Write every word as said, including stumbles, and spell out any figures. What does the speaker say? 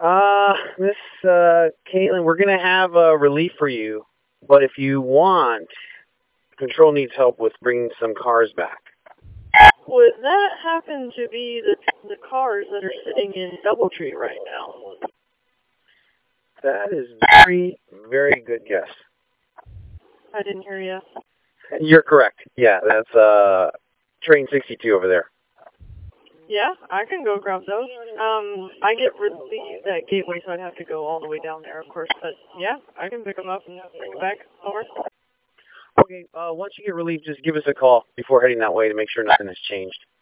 Uh, Miss uh, Caitlin, we're gonna have a relief for you, but if you want, Control needs help with bringing some cars back. Would that happen to be the the cars that are sitting in Doubletree right now? That is very, very good guess. I didn't hear you. You're correct. Yeah, that's uh, train sixty-two over there. Yeah, I can go grab those. Um, I get relieved at Gateway, so I'd have to go all the way down there, of course. But yeah, I can pick them up and bring it back. Over. Okay, uh, once you get relieved, just give us a call before heading that way to make sure nothing has changed.